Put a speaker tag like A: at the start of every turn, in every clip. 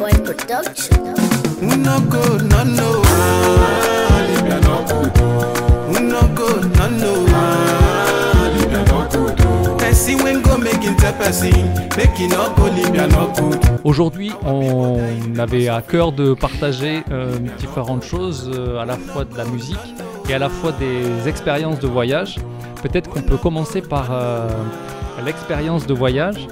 A: Boy Production.
B: No go, no, no. Libya no good. No go, no, no. Libya no good. Person when go making the person, making no go Libya no good.
C: Aujourd'hui, on avait à cœur de partager différentes choses, à la fois de la musique et à la fois des expériences de voyage. Peut-être qu'on peut commencer par l'expérience de voyage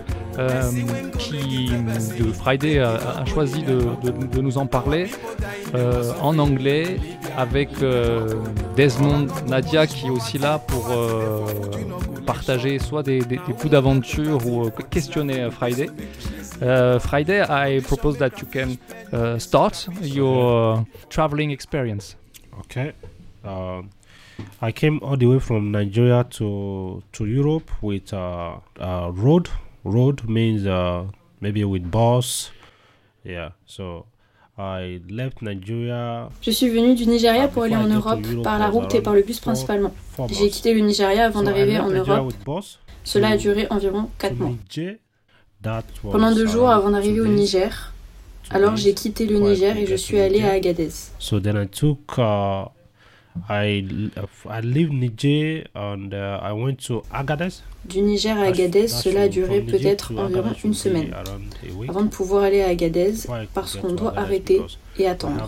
C: de Friday a choisi de nous en parler en anglais avec Desmond Nadia qui est aussi là pour partager soit des bouts d'aventure ou questionner Friday. Friday, I propose that you can start your traveling experience.
D: Okay. I came all the way from Nigeria to Europe with road. Road means maybe with bus. Yeah. So I left Nigeria.
E: Je suis venu du Nigeria pour aller en Europe par la route et par le bus principalement. J'ai quitté le Nigeria avant d'arriver en Europe. Cela a duré environ 4 mois. Pendant 2 jours avant d'arriver au Niger, alors j'ai quitté le Niger et je suis allé à Agadez.
D: So then I took I leave Niger and I went to Agadez.
E: Du Niger à Agadez, cela a duré peut-être environ une semaine avant de pouvoir aller à Agadez parce qu'on doit arrêter et attendre.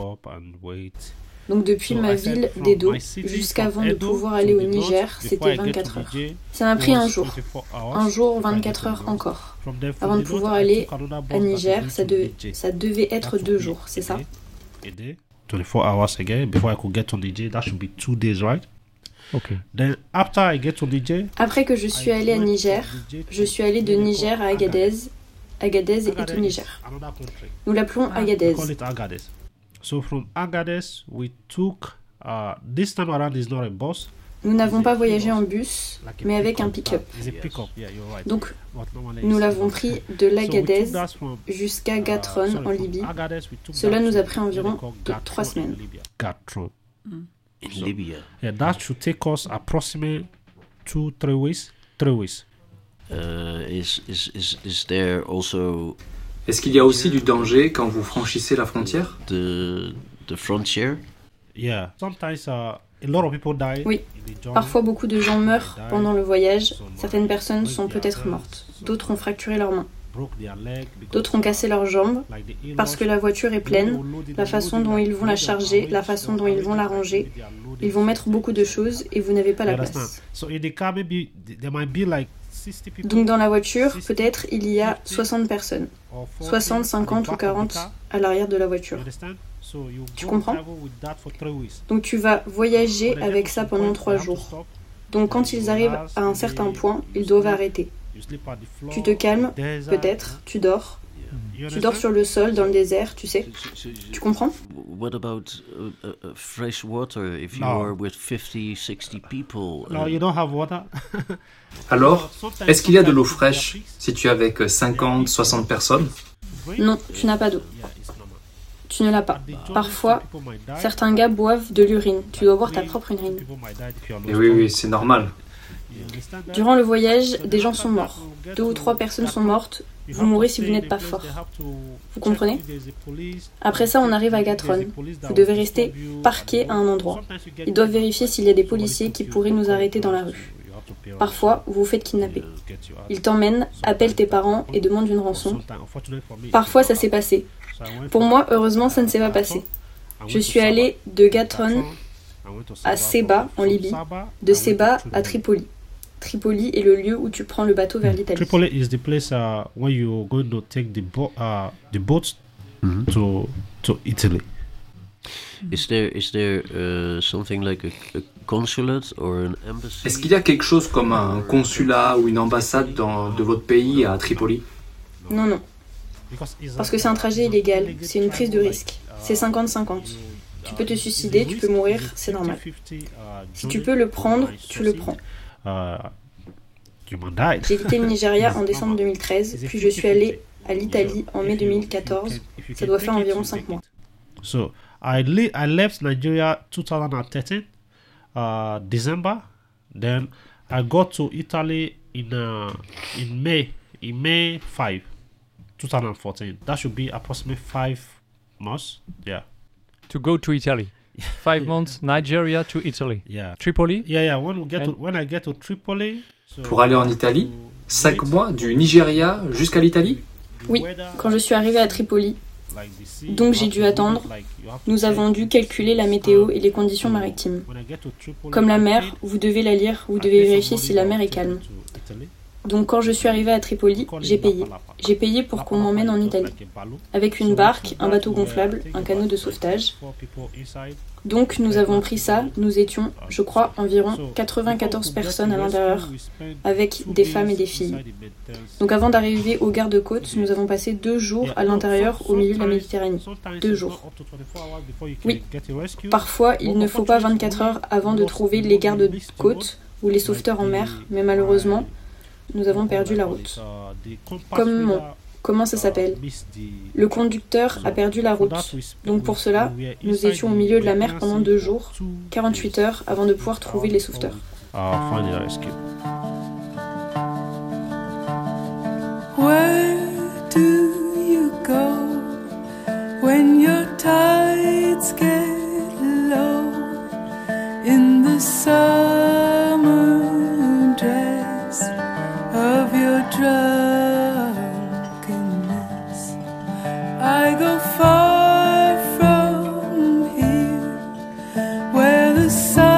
E: Donc depuis ma ville d'Edo jusqu'avant de pouvoir aller au Niger, c'était 24 heures. Ça m'a pris un jour, 24 heures encore. Avant de pouvoir aller à Niger, ça devait être 2 jours, c'est ça?
D: 24 hours again before I could get to Niger. That should be 2 days, right?
C: Okay.
D: Then after I get to Niger,
E: après que je suis allé à Niger, je suis allé de Niger à Agadez. Agadez est au Niger. Nous l'appelons Agadez.
D: We call it Agadez. So from Agadez, we took this time around is not a bus.
E: Nous n'avons pas voyagé en bus, mais avec un pick-up. Donc, nous l'avons pris de l'Agadez jusqu'à Gatron en Libye. Cela nous a pris environ 3 semaines.
D: Gatron. In Libya. Yeah, that should take us approximately 2-3 weeks. 3 weeks.
F: Is there also
G: Est-ce qu'il y a aussi du danger quand vous franchissez la frontière?
F: the frontier?
D: Yeah. Sometimes a lot of people die.
E: Oui. Parfois, beaucoup de gens meurent pendant le voyage. Certaines personnes sont peut-être mortes. D'autres ont fracturé leurs mains. D'autres ont cassé leurs jambes parce que la voiture est pleine, la façon dont ils vont la charger, la façon dont ils vont la ranger. Ils vont mettre beaucoup de choses et vous n'avez pas la place. Donc dans la voiture, peut-être il y a 60 personnes, 60, 50 ou 40 à l'arrière de la voiture. Tu comprends? Donc tu vas voyager avec ça pendant 3 jours. Donc quand ils arrivent à un certain point, ils doivent arrêter. Tu te calmes, peut-être, tu dors. Tu dors sur le sol, dans le désert, tu sais. Tu comprends?
F: What about fresh water if you are with 50, 60 people?
D: No, you don't have water.
G: Alors, est-ce qu'il y a de l'eau fraîche si tu es avec 50, 60 personnes?
E: Non, tu n'as pas d'eau. Tu ne l'as pas. Parfois, certains gars boivent de l'urine. Tu dois boire ta propre urine.
G: Et oui, c'est normal.
E: Durant le voyage, des gens sont morts. 2 ou 3 personnes sont mortes. Vous mourrez si vous n'êtes pas fort. Vous comprenez? Après ça, on arrive à Gatron. Vous devez rester parqué à un endroit. Ils doivent vérifier s'il y a des policiers qui pourraient nous arrêter dans la rue. Parfois, vous vous faites kidnapper. Ils t'emmènent, appellent tes parents et demandent une rançon. Parfois, ça s'est passé. Pour moi, heureusement, ça ne s'est pas passé. Je suis allé de Gatron à Seba, en Libye, de Seba à Tripoli. Tripoli est le lieu où tu prends le bateau vers l'Italie.
D: Tripoli is the place where you're going to take the boat to Italy.
F: Is there something like a consulate or an embassy?
G: Est-ce qu'il y a quelque chose comme un consulat ou une ambassade de votre pays à Tripoli?
E: Non. Parce que c'est un trajet illégal, c'est une prise de risque. C'est 50-50. Tu peux te suicider, tu peux mourir, c'est normal. Si tu peux le prendre, tu le prends. J'ai quitté le Nigeria en décembre 2013, puis je suis allé à l'Italie en mai 2014. Ça doit faire environ 5 mois.
D: So, I left Nigeria 2013, December. Then I got to Italy in May 5. 2014. That should be approximately 5 months. Yeah.
C: To go to Italy. 5 months, Nigeria to Italy.
D: Yeah.
C: Tripoli?
D: Yeah. When I get to Tripoli.
G: Pour aller en Italie, 5 mois du Nigeria jusqu'à l'Italie?
E: Oui, quand je suis arrivée à Tripoli, donc j'ai dû attendre. Nous avons dû calculer la météo et les conditions maritimes. Comme la mer, vous devez la lire, vous devez vérifier si la mer est calme. Donc quand je suis arrivée à Tripoli, j'ai payé. J'ai payé pour qu'on m'emmène en Italie. Avec une barque, un bateau gonflable, un canot de sauvetage. Donc nous avons pris ça, nous étions, je crois, environ 94 personnes à l'intérieur, avec des femmes et des filles. Donc avant d'arriver aux gardes-côtes, nous avons passé 2 jours à l'intérieur, au milieu de la Méditerranée. 2 jours. Oui, parfois il ne faut pas 24 heures avant de trouver les gardes-côtes ou les sauveteurs en mer, mais malheureusement, nous avons perdu la route. Comment ça s'appelle? Le conducteur a perdu la route. Donc pour cela, nous étions au milieu de la mer pendant 2 jours, 48 heures avant de pouvoir trouver les sauveteurs.
B: Where do you go when your tides get low in the summer dress of your drunkenness? I go far from here where the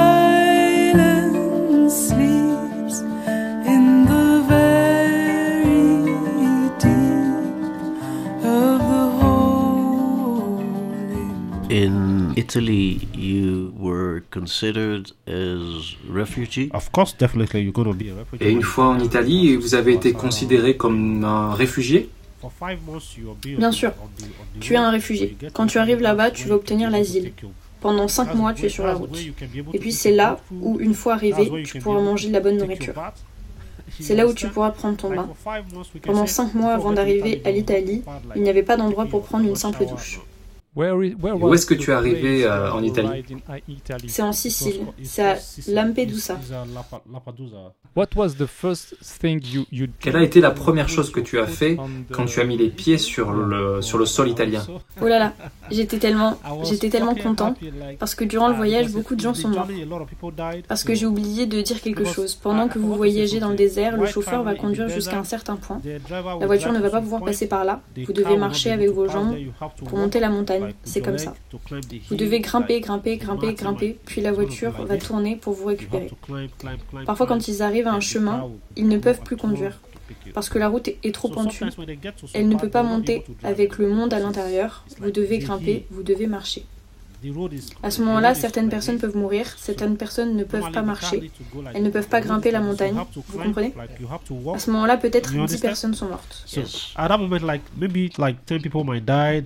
B: silence sleeps in the very deep of the holy.
F: In Italy, you were considered as refugee?
D: Of course, definitely, you're going to be a refugee.
G: Et une fois en Italie, vous avez été considéré comme un réfugié?
E: Bien sûr, tu es un réfugié. Quand tu arrives là-bas, tu vas obtenir l'asile. Pendant 5 mois, tu es sur la route. Et puis c'est là où, une fois arrivé, tu pourras manger de la bonne nourriture. C'est là où tu pourras prendre ton bain. Pendant 5 mois avant d'arriver à l'Italie, il n'y avait pas d'endroit pour prendre une simple douche.
C: Où
G: Où est-ce que tu es arrivé en Italie?
E: C'est en Sicile, c'est à Lampedusa.
C: What was the first thing you
G: Quelle a été la première chose que tu as fait quand tu as mis les pieds sur le sol italien?
E: Oh là là, j'étais tellement content parce que durant le voyage, beaucoup de gens sont morts. Parce que j'ai oublié de dire quelque chose. Pendant que vous voyagez dans le désert, le chauffeur va conduire jusqu'à un certain point. La voiture ne va pas pouvoir passer par là. Vous devez marcher avec vos jambes pour monter la montagne. C'est comme ça. Vous devez grimper, puis la voiture va tourner pour vous récupérer. Parfois, quand ils arrivent à un chemin, ils ne peuvent plus conduire. Parce que la route est trop pentue. Elle ne peut pas monter avec le monde à l'intérieur. Vous devez grimper, vous devez marcher. À ce moment-là, certaines personnes peuvent mourir, certaines personnes ne peuvent pas marcher, elles ne peuvent pas grimper la montagne, vous comprenez? À ce moment-là, peut-être 10 personnes sont mortes.
D: Yes. At that moment, maybe 10 people might died.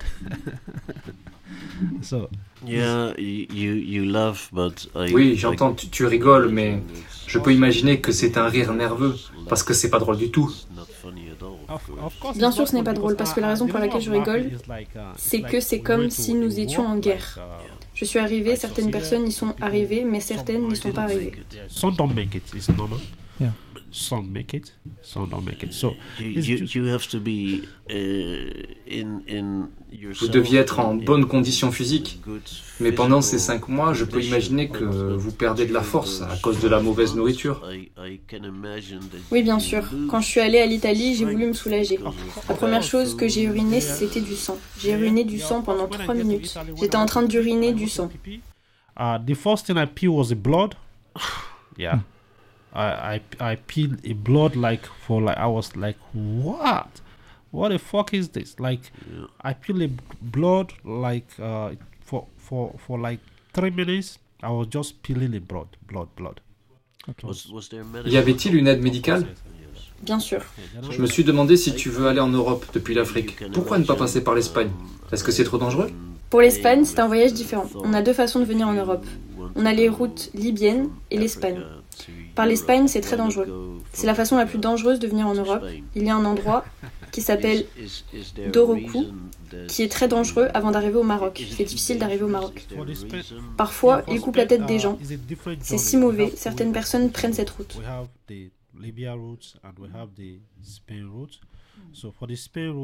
D: So.
F: Yeah, you laugh, but
G: Oui, j'entends, tu rigoles, mais je peux imaginer que c'est un rire nerveux, parce que c'est pas drôle du tout.
E: Bien sûr, ce n'est pas drôle, parce que la raison pour laquelle je rigole, c'est que c'est comme si nous étions en guerre. Je suis arrivée, certaines personnes y sont arrivées, mais certaines n'y sont pas arrivées.
D: Some don't make it, it's normal.
C: Yeah.
D: Some make it, some don't make it. So
F: you have to be in
G: Vous deviez être en bonne condition physique, mais pendant ces 5 mois, je peux imaginer que vous perdez de la force à cause de la mauvaise nourriture.
E: Oui, bien sûr. Quand je suis allée à l'Italie, j'ai voulu me soulager. La première chose que j'ai uriné, c'était du sang. J'ai uriné du sang pendant 3 minutes. J'étais en train d'uriner du sang.
D: The first thing I peed was the blood. Yeah. I peed a blood I was like, what the fuck is this? I peed a blood for 3 minutes. I was just peeling the blood.
C: Okay.
G: Y avait-il une aide médicale?
E: Bien sûr.
G: Je me suis demandé si tu veux aller en Europe depuis l'Afrique. Pourquoi ne pas passer par l'Espagne? Est-ce que c'est trop dangereux?
E: Pour l'Espagne, c'est un voyage différent. On a 2 façons de venir en Europe. On a les routes libyennes et l'Espagne. Par l'Espagne, c'est très dangereux. C'est la façon la plus dangereuse de venir en Europe. Il y a un endroit qui s'appelle Doroku, qui est très dangereux avant d'arriver au Maroc. C'est difficile d'arriver au Maroc. Parfois, ils coupent la tête des gens. C'est si mauvais, certaines personnes prennent cette route.
D: We have the Libya routes and we have the Spain routes. So for the Spain routes,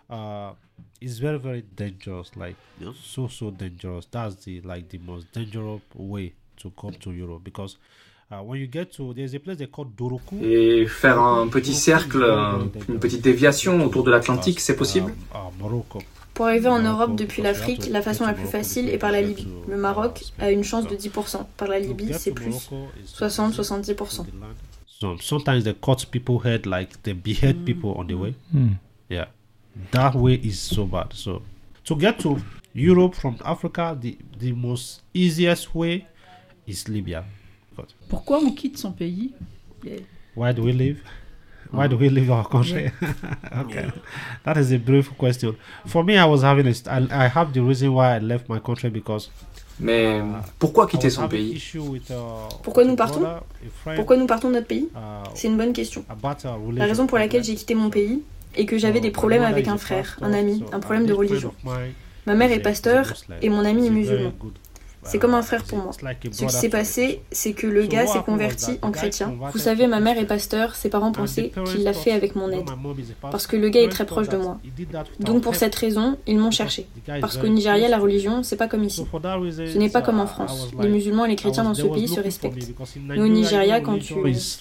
D: it's very, very dangerous. Like
F: Yes.
D: so dangerous. That's the most dangerous way to come to Europe because when you get to there's a place they call Doroku.
G: Et faire un petit cercle, une petite déviation autour de l'Atlantique, c'est possible?
D: Morocco.
E: Pour arriver en Europe depuis l'Afrique, la façon la plus facile est par la Libye. Le Maroc a une chance de 10%. Par la Libye, c'est plus 60-70%.
D: So sometimes they cut people head, like they behead people on the way.
C: Hmm.
D: Yeah, that way is so bad. So to get to Europe from Africa, the most easiest way is Libya.
A: Pourquoi on quitte son pays?
D: Why do we leave? Why do we leave our country? Okay, that is a brief question. For me, I have the reason why I left my country because
G: Mais pourquoi
D: I
G: quitter
D: was
G: son
D: having
G: pays?
D: issue with,
E: Pourquoi
D: with
E: nous
D: a
E: partons?
D: brother, a friend,
E: Pourquoi nous partons de notre pays? C'est une bonne question.
D: about a
E: La raison pour laquelle j'ai
D: religion
E: quitté mon pays est que j'avais des problèmes avec un frère, un ami, un problème de religion. Ma mère est pasteur et mon ami est musulman. C'est comme un frère pour moi. Ce qui s'est passé, c'est que le gars s'est converti en chrétien. Vous savez, ma mère est pasteur, ses parents pensaient qu'il l'a fait avec mon aide. Parce que le gars est très proche de moi. Donc pour cette raison, ils m'ont cherché. Parce qu'au Nigeria, la religion, c'est pas comme ici. Ce n'est pas comme en France. Les musulmans et les chrétiens dans ce pays se respectent. Mais au Nigeria, quand tu...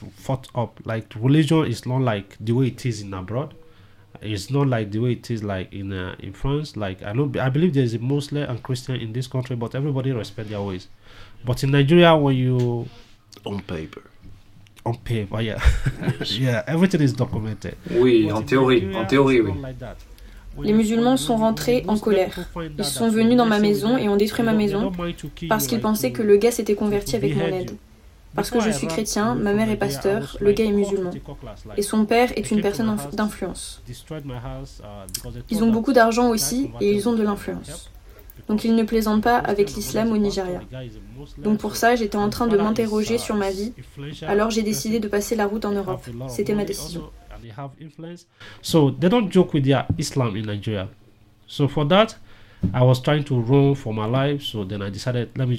D: Religion is not like the way it is in abroad. It's not like the way it is like in France. Like I believe there's a Muslim and Christian in this country, but everybody respect their ways. But in Nigeria, when you
F: On paper.
D: on paper, yeah, yeah, everything is documented.
G: Oui,
D: But
G: en
D: in
G: théorie,
D: Nigeria,
G: en théorie,
D: it's
G: oui.
D: not like that.
E: Les musulmans sont rentrés en colère. Ils sont venus dans ma maison et ont détruit ma maison parce qu'ils pensaient que le gars s'était converti avec mon aide. Parce que je suis chrétien, ma mère est pasteur, le gars est musulman. Et son père est une personne d'influence. Ils ont beaucoup d'argent aussi et ils ont de l'influence. Donc ils ne plaisantent pas avec l'islam au Nigeria. Donc pour ça, j'étais en train de m'interroger sur ma vie. Alors j'ai décidé de passer la route en Europe. C'était ma décision.
D: So they don't joke with their Islam in Nigeria. So for that, I was trying to run for my life. So then I decided, let me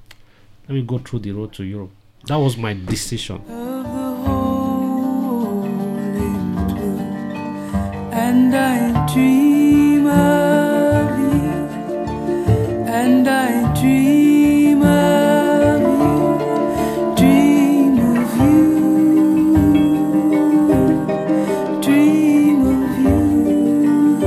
D: go through the road to Europe. That was my decision.
H: And I dream of you, and I dream of you, dream of you, dream of you.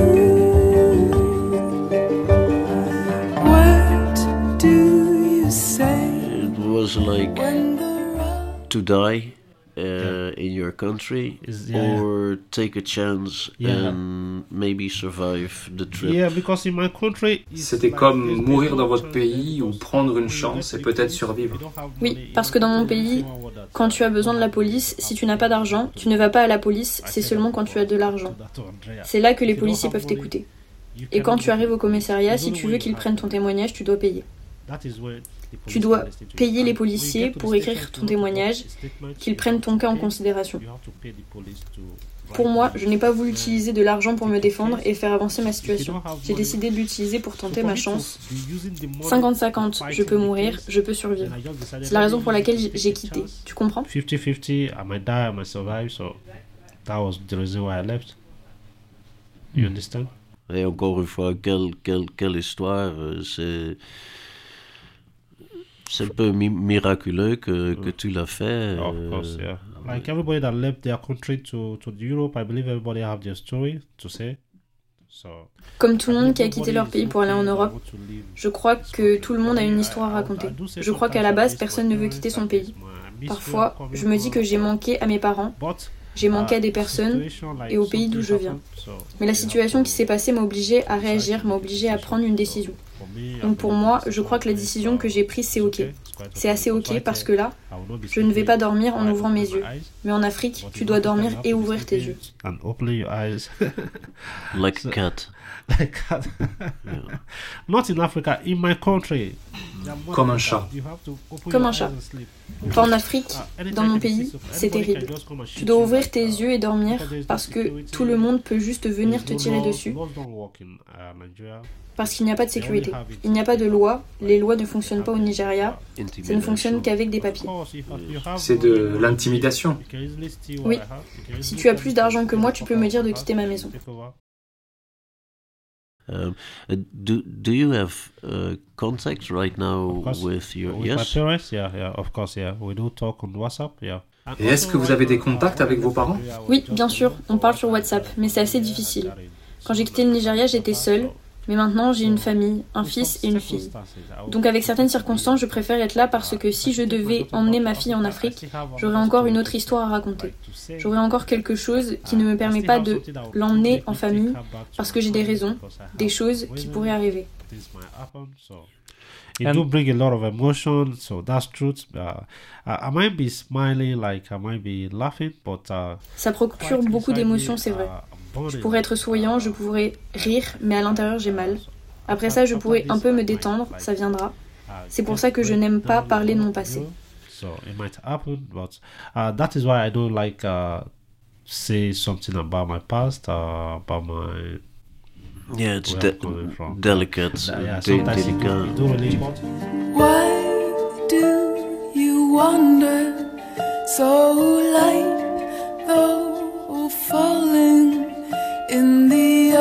H: What do you say
F: It was like
H: when the
F: to die in your country or take a chance and maybe survive the trip.
D: Yeah, because in my country,
G: C'était comme mourir dans votre pays ou prendre une chance et peut-être survivre.
E: Oui, parce que dans mon pays, quand tu as besoin de la police, si tu n'as pas d'argent, tu ne vas pas à la police, c'est seulement quand tu as de l'argent. C'est là que les policiers peuvent t'écouter. Et quand tu arrives au commissariat, si tu veux qu'ils prennent ton témoignage, tu dois payer. Tu dois payer les policiers pour écrire ton témoignage, qu'ils prennent ton cas en considération. Pour moi, je n'ai pas voulu utiliser de l'argent pour me défendre et faire avancer ma situation. J'ai décidé de l'utiliser pour tenter ma chance. 50-50, je peux mourir, je peux survivre. C'est la raison pour laquelle j'ai quitté. Tu comprends?
D: 50-50, I might die, I might survive, so that was the reason why I left. You understand?
F: Et encore une fois, quelle histoire, c'est un peu miraculeux que tu l'as fait.
D: Of course, yeah. Like everybody that left their country to Europe, I believe everybody have their story to say. So,
E: Comme tout le monde qui a quitté leur pays pour aller en Europe, je crois que tout le monde a une histoire à raconter. Je crois qu'à la base, personne ne veut quitter son pays. Parfois, je me dis que j'ai manqué à mes parents, j'ai manqué à des personnes et au pays d'où je viens. Mais la situation qui s'est passée m'a obligé à réagir, m'a obligé à prendre une décision. Donc pour moi, je crois que la décision que j'ai prise, c'est ok. C'est assez ok parce que là, je ne vais pas dormir en ouvrant mes yeux. Mais en Afrique, tu dois dormir et ouvrir tes yeux.
D: And open your eyes.
F: Like a cat.
D: Like that. Not in Africa, in my country.
G: Comme un chat.
E: Comme un chat. Pas en Afrique, dans mon pays, c'est terrible. Tu dois ouvrir tes yeux et dormir parce que tout le monde peut juste venir te tirer dessus. Parce qu'il n'y a pas de sécurité. Il n'y a pas de loi. Les lois ne fonctionnent pas au Nigeria. Ça ne fonctionne qu'avec des papiers.
G: C'est de l'intimidation.
E: Oui. Si tu as plus d'argent que moi, tu peux me dire de quitter ma maison.
F: Do you have contact right now with your
D: with my parents? Yeah, of course, yeah. We do talk on WhatsApp, yeah.
G: Et est-ce que vous avez des contacts avec vos parents?
E: Oui, bien sûr, on parle sur WhatsApp, mais c'est assez difficile. Quand j'ai quitté le Nigeria, j'étais seule, mais maintenant j'ai une famille, un fils et une fille. Donc avec certaines circonstances, je préfère être là parce que si je devais emmener ma fille en Afrique, j'aurais encore une autre histoire à raconter. J'aurais encore quelque chose qui ne me permet pas de l'emmener en famille parce que j'ai des raisons, des choses qui pourraient arriver.
D: It do bring a lot of emotion, so that's truth. I might be smiling, like I might be laughing, but
E: ça procure beaucoup d'émotions, c'est vrai. Je pourrais être souriant, je pourrais rire, mais à l'intérieur j'ai mal. Après ça, je pourrais un peu me détendre, ça viendra. C'est pour ça que je n'aime pas parler de mon passé.
D: So it might happen, but that is why I don't like say something about my past, about my.
F: Yeah, it's delicate.
H: Why do you wander so light, though falling in the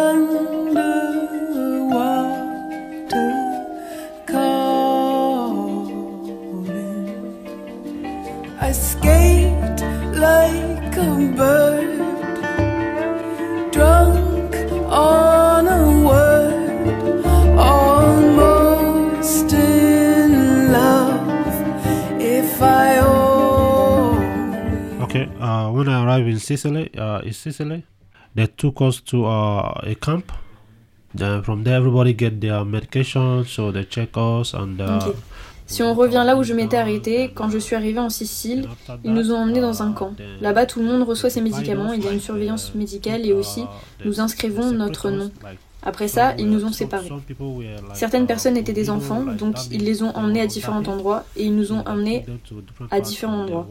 H: underwater calling? I skate like a bird, drunk on a word, almost in love. If I
D: Okay, when I arrived in Sicily, they took us to a camp. Then from there, everybody get their medication, so they check us and.
E: Okay. Si on revient là où je m'étais arrêtée, quand je suis arrivée en Sicile, ils nous ont emmenés dans un camp. Là-bas, tout le monde reçoit ses médicaments, il y a une surveillance médicale et aussi, nous inscrivons notre nom. Après ça, ils nous ont séparés. Certaines personnes étaient des enfants, donc ils les ont emmenés à différents endroits et ils nous ont emmenés à différents endroits.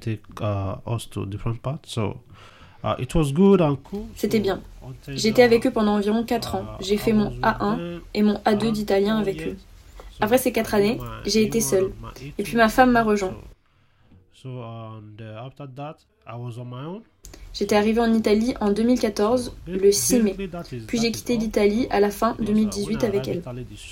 E: C'était bien. J'étais avec eux pendant environ 4 ans. J'ai fait mon A1 et mon A2 d'italien avec eux. Après ces 4 années, j'ai été seule. Et puis ma femme m'a rejoint. J'étais arrivée en Italie en 2014, le 6 mai. Puis j'ai quitté l'Italie à la fin 2018 avec elle.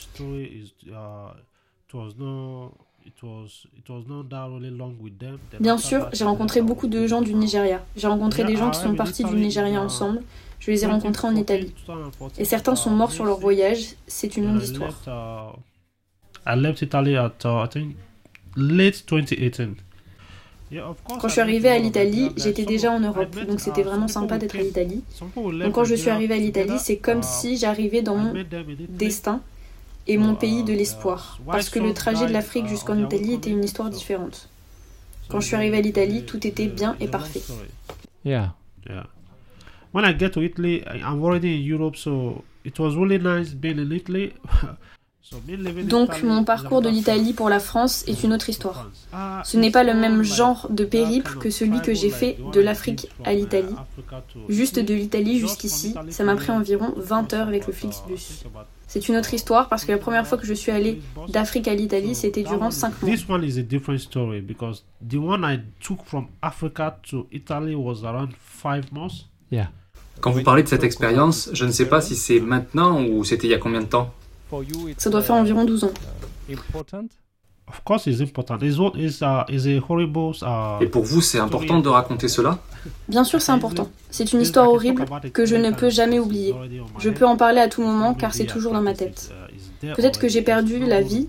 E: Bien sûr, j'ai rencontré beaucoup de gens du Nigeria. J'ai rencontré des gens qui sont partis du Nigeria ensemble. Je les ai rencontrés en Italie. Et certains sont morts sur leur voyage. C'est une longue histoire.
D: I left Italy at I think late 2018.
E: Quand je suis arrivée à l'Italie, j'étais déjà en Europe, donc c'était vraiment sympa d'être à l'Italie. Donc quand je suis arrivée à l'Italie, c'est comme si j'arrivais dans mon destin et mon pays de l'espoir, parce que le trajet de l'Afrique jusqu'en Italie était une histoire différente. Quand je suis arrivée à l'Italie, tout était bien et parfait.
C: Yeah.
D: When I get to Italy, I'm already in Europe, so it was really nice being in Italy.
E: Donc mon parcours de l'Italie pour la France est une autre histoire. Ce n'est pas le même genre de périple que celui que j'ai fait de l'Afrique à l'Italie. Juste de l'Italie jusqu'ici, ça m'a pris environ 20 heures avec le Flixbus. C'est une autre histoire parce que la première fois que je suis allée d'Afrique à l'Italie, c'était durant 5 mois.
D: This one is a different story because the one I took from Africa to Italy was around 5 months.
C: Yeah.
G: Quand vous parlez de cette expérience, je ne sais pas si c'est maintenant ou c'était il y a combien de temps?
E: Ça doit faire environ 12 ans.
D: Of course, it's important. It's a horrible.
G: Et pour vous, c'est important de raconter cela?
E: Bien sûr, c'est important. C'est une histoire horrible que je ne peux jamais oublier. Je peux en parler à tout moment car c'est toujours dans ma tête. Peut-être que j'ai perdu la vie,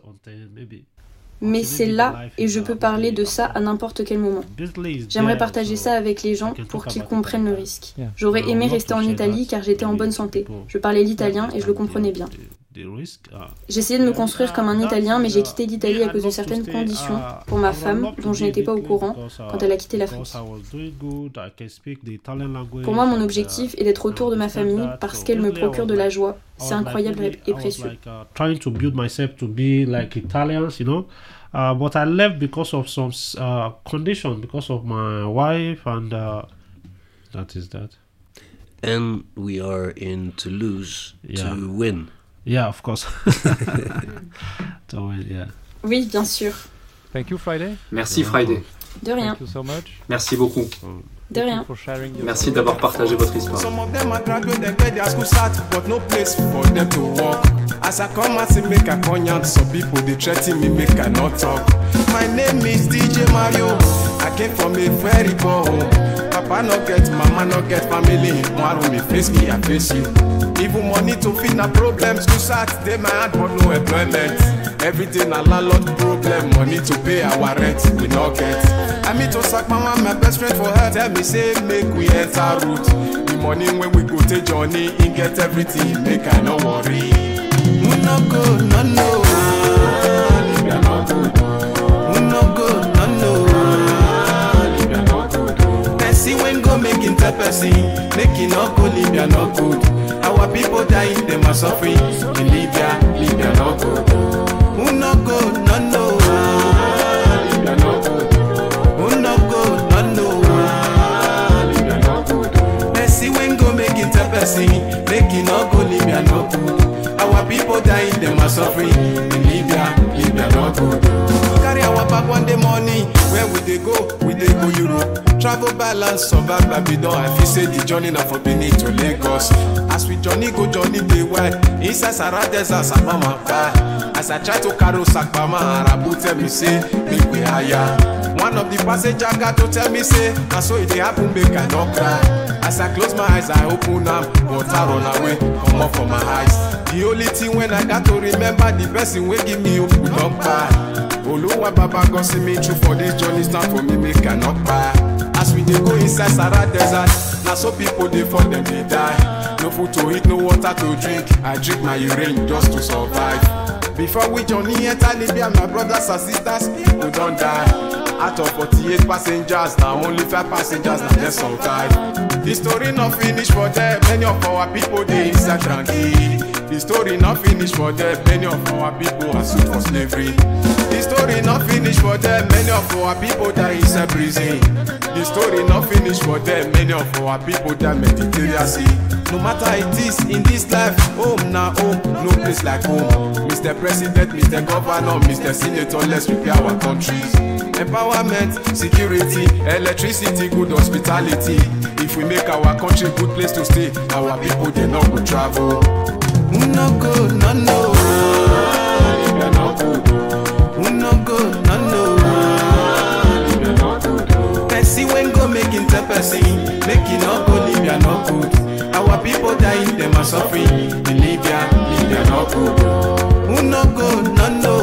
E: mais c'est là et je peux parler de ça à n'importe quel moment. J'aimerais partager ça avec les gens pour qu'ils comprennent le risque. J'aurais aimé rester en Italie car j'étais en bonne santé. Je parlais l'italien et je le comprenais bien. J'essayais de me construire comme un Italien, mais j'ai quitté l'Italie à cause de certaines conditions pour ma femme, dont je n'étais pas au courant quand elle a quitté l'Afrique. Pour moi, mon objectif est d'être autour de ma famille parce qu'elle me procure de la joie. C'est incroyable et précieux.
D: Trying to build myself to be like Italians, you know. But I left because of some conditions, because of my wife, and that is that.
F: And we are in Toulouse to win.
D: Yeah, of course. To win, yeah.
E: Oui, bien sûr.
C: Thank you, Friday.
G: Merci, Friday.
E: De rien.
C: Thank you so much.
G: Merci beaucoup.
E: De rien.
G: Merci d'avoir partagé votre histoire.
B: Some of them are graduated where their school start, but no place for them to walk. As I come out to make a cognac, some people they threaten me make I not talk. My name is DJ Mario. I came from a very poor home. Papa no get, mama no get family. Tomorrow me face me, I face you. Even money to feed na problems. School start, they my hand but no employment. Everything a landlord problem. Money to pay our rent, we no get. I meet to sack mama, my best friend for her. Tell me say make we enter route. The money when we go take journey, in get everything, make I no worry. We no go, no no. Libya no good. We no go, no no. Libya no good. Person when go make interpessing, make it no go, Libya no good. Our people dying, them are suffering. In Libya, Libya no good. We no go, no no. Libya no good. We no go, no no. Libya no good. Person when go make interpessing, make it no go, Libya no good. Our people dying, them are suffering. In Libya, Libya not good. Carry our bag one day money. Where would they go? We they go Europe. Travel balance, survive Babylon. I feel say the journey now from Benin to Lagos. As we journey go, journey they wide. Inside Sahara Desert, Sakbama buy. As I try to carry Sakbama, Arabu tell me say, make we higher. One of the passenger got to tell me say, and so it they happen, make I not cry. As I close my eyes, I open them, but I run away, come up from my eyes. The only thing when I got to remember, the person will give me hope, we don't buy. Oluwa Baba God see me through for this journey, stand for me, make I not buy. As we dey go inside Sahara Desert, now so people they fall, them they die. No food to eat, no water to drink. I drink my urine just to survive. Before we journey enter Libya, my brothers and sisters, we don't die. Out of 48 passengers, now only 5 passengers, now they survive. The story not finish for them, many of our people they inside tranquil. The story not finish for them, many of our people are sued for slavery. The story not finish for them, many of our people die inside prison. The story not finish for them, many of our people die Mediterranean Sea. No matter it is in this life, home na home, no place like home. Mr. President, Mr. Governor, Mr. Senator, let's repair our countries. Empowerment, security, electricity, good hospitality. If we make our country a good place to stay, our people they not go travel. No go, no no. Libya no good. No go, no no. Libya no good. Person when go make interpessing, make it no go, Libya no good. Our people dying, them are suffering. In Libya, Libya no good. No go, no no.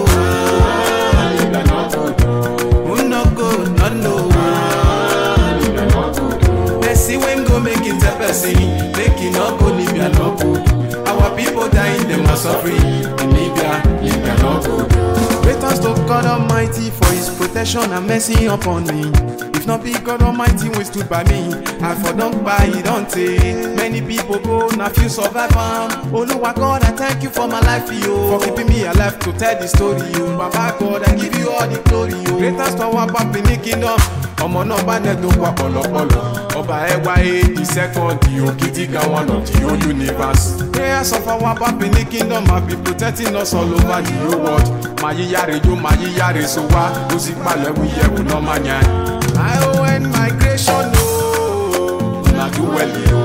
B: Libya no good. No go, no no. Libya no good. Person when go make interpessing, make it no go, Libya no good. Our people dying, them are suffering. In Libya, Libya no good. Pray thanks to God Almighty for His protection and mercy upon me. If not be God Almighty we stood by me, I for don't buy it, don't take. Many people go, now few survive. Oluwa God, I thank you for my life, yo. For keeping me alive to tell the story, yo. Baba God, I give you all the glory, yo. Pray thanks to our Papa in the kingdom. Ọmọ náà bá nẹ́ẹ̀dọ́ pa pọ̀lọ́pọ̀lọ́. Ọba ẹwà the second, the Okitiga one of the whole universe. Prayers of our Papa in the kingdom have been protecting us all over the whole world. Mayiyare yo, mayiyare so wa, ó sì palẹ̀ wíyẹ̀ wò náà máa yàn. ION migration o, na do well yo.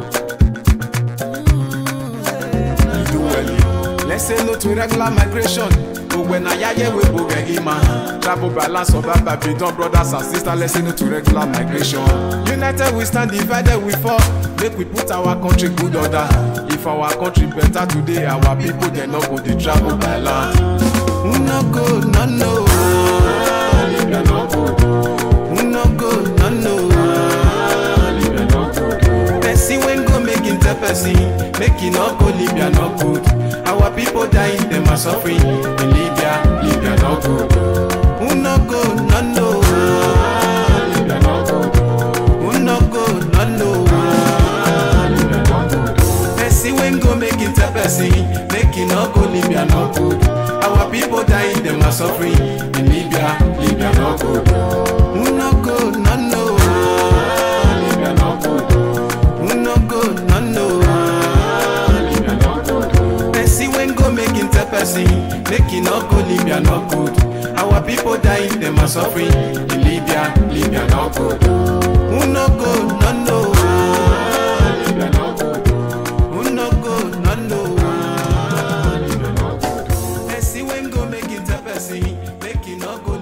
B: You do well yo. Let's say no to regular migration. When I hear we go get man, travel balance of that Babylon, brothers and sisters, let's say no to regular migration. United we stand, divided we fall. Make we put our country good order. If our country better today, our people they not go they travel by land. No go, no no. Libya no good. No go, no no. Libya no good. Person when go make interpessing, make it no go, Libya no good. Our people dying, them are suffering. In Libya, Libya no good. No go, no no. Libya no good. No go, no no. Libya no good. Person when go make interpessing, make it no go, Libya no good. Our people dying, them are suffering. In Libya, Libya no good. No go, no no. Libya no good. No go, no no. Libya no good. Person when go make interpessing. person, make it not go Libya not good. Our people dying, them are suffering. In Libya not good. Who no good, no no. Libya not good. Who no good, no no. Libya not good. Person when go make it a person, make it not go